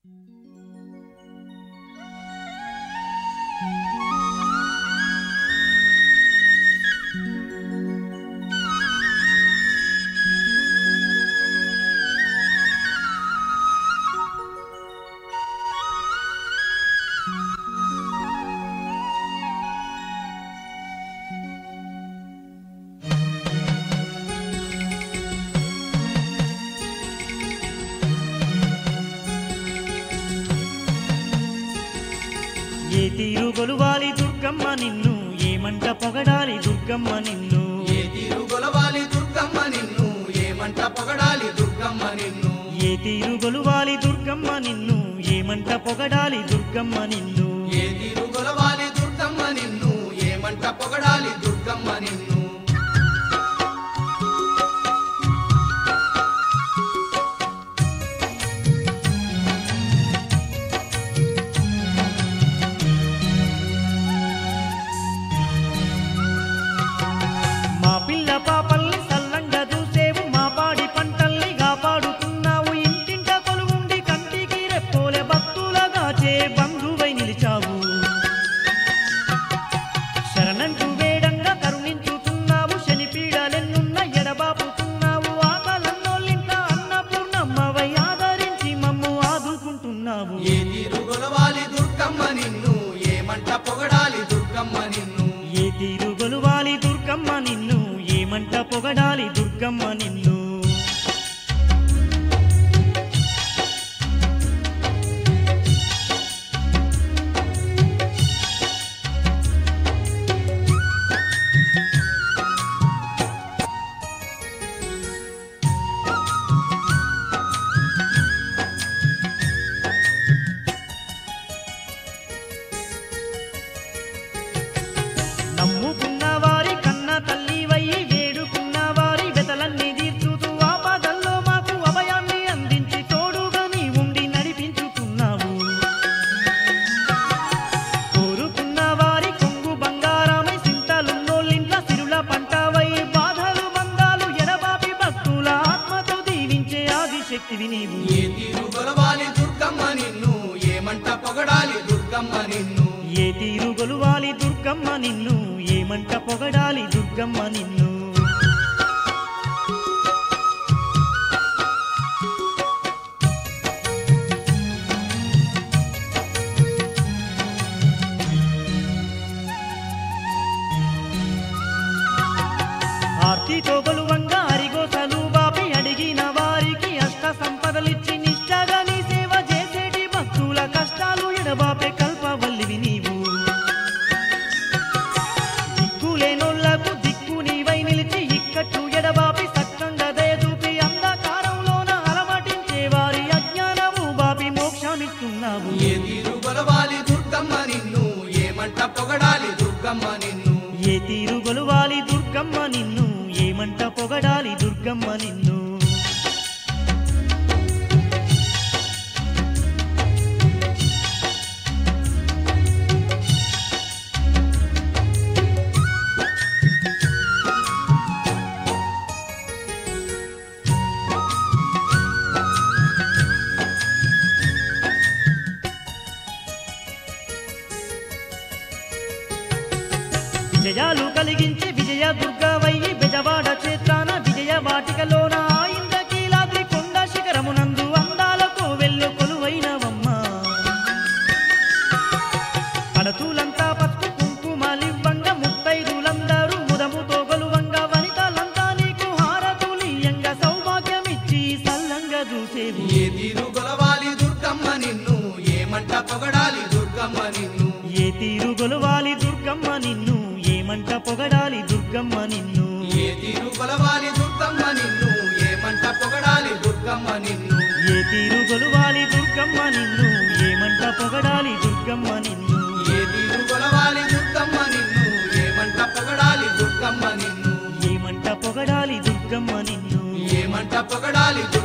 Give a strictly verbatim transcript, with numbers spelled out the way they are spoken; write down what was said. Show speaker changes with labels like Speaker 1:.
Speaker 1: ఏ తీరు గొలవాలి దుర్గమ్మ నిన్ను ఏమంట పొగడాలి దుర్గమ్మ నిన్ను
Speaker 2: ఏ తీరు గొలవాలి దుర్గమ్మ నిన్ను ఏమంట పొగడాలి దుర్గమ్మ నిన్ను
Speaker 1: ఏ తీరు గొలవాలి దుర్గమ్మ నిన్ను ఏమంట పొగడాలి దుర్గమ్మ నిన్ను
Speaker 2: ఏ తీరు గొలవాలి దుర్గమ్మ నిన్ను ఏమంట పొగడాలి దుర్గమ్మ నిన్ను
Speaker 1: మా పిల్ల పాపల్ని సల్లంగా చూసేవు మా పాడి పంటల్ని కాపాడుతున్నావు ఇంటింట కొలువుండి కంటికి రెప్పోలే భక్తులగాచే బంధువై నిలిచావు శరణంటూ వేడంగా కరుణించుతున్నావు శనిపీడలెన్నున్న ఎడబాపుతున్నావు ఆకలన్నోళ్ళింట అన్నపూర్ణమ్మవై ఆదరించి మమ్ము ఆదుకుంటున్నావు
Speaker 2: ఏ తీరు గొలవాలి దుర్గమ్మ నిన్ను ఏమంట పొగడాలి దుర్గమ్మ నిన్ను
Speaker 1: ఏ తీరు గొలువాలి దుర్గమ్మ నిన్ను ఏమంట పొగడాలి దుర్గమ్మ నిన్ను నమ్ముకున్న వారి కన్న తల్లివయ్యి వేడుకున్న వారి వెతలన్నీ తీర్చుతూ ఆపదల్లో మాకు అభయాన్ని అందించి తోడుగా నీ ఉండి నడిపించుతున్నావు కోరుకున్న వారి కొంగు బంగారమై సింతలున్నోళ్ళింట్ల సిరుల పంటవై బాధలు బంధాలు ఎడబాపి భక్తుల ఆత్మతో దీవించే ఆదిశక్తివి నీవు
Speaker 2: ఏ తీరు గొలవాలి దుర్గమ్మ నిన్ను ఏమంట పొగడాలి దుర్గమ్మ నిన్ను
Speaker 1: ఏ తీరు గొలువాలి దుర్గమ్మ నిన్ను ఏమంట పొగడాలి దుర్గమ్మ నిన్ను ఆర్తితో గొలువంగా అరిగోసలు బాపి అడిగిన వారికి అష్ట సంపదలిచ్చి నిష్టగా నీ సేవ చేసేటి భక్తుల కష్టాలు ఎడబాపే కల్పవల్లివి నీవు దిక్కులేనోళ్లకు దిక్కు నీవై నిలిచి ఇక్కట్టు ఎడబాపి సక్కంగా దయచూపి అంధకారంలోన అలమటించే వారి అజ్ఞానము బాపి మోక్షమిస్తున్నావు
Speaker 2: ఏ తీరు గొలవాలి దుర్గమ్మ నిన్ను ఏమంట పొగడాలి దుర్గమ్మ నిన్ను
Speaker 1: ఏ తీరు గొలువాలి దుర్గమ్మ నిన్ను ఏమంట పొగడాలి దుర్గమ్మ నిన్ను విజయాలు కలిగించి విజయ దుర్గవయ్యి బెజవాడ క్షేత్రాన విజయ వాటికలోన ఇంద్రకీలాద్రి కొండ శిఖరమునందు అందాలతో వెళ్ళు కొలువైనవమ్మ పడతులంతా పసుపు కుంకుమలివ్వంగా ముత్తైదులందరూ ముదముతో గొలువంగా వనితలంతా నీకు హారతులియంగా సౌభాగ్యమిచ్చి సల్లంగా చూసేవు
Speaker 2: ఏ తీరు గొలవాలి దుర్గమ్మ నిన్ను ఏమంట పొగడాలి దుర్గమ్మ నిన్ను
Speaker 1: ఏ తీరు గొలువాలి దుర్గమ్మ నిన్ను ఏమంట పొగడాలి దుర్గమ్మ నిన్ను
Speaker 2: ఏ తీరు గొలవాలి దుర్గమ్మ నిన్ను ఏమంట పొగడాలి దుర్గమ్మ నిన్ను
Speaker 1: ఏ తీరు గొలువాలి దుర్గమ్మ నిన్ను ఏమంట పొగడాలి దుర్గమ్మ నిన్ను
Speaker 2: ఏ తీరు గొలవాలి దుర్గమ్మ నిన్ను ఏమంట పొగడాలి దుర్గమ్మ నిన్ను
Speaker 1: ఏమంట పొగడాలి దుర్గమ్మ నిన్ను
Speaker 2: ఏమంట పొగడాలి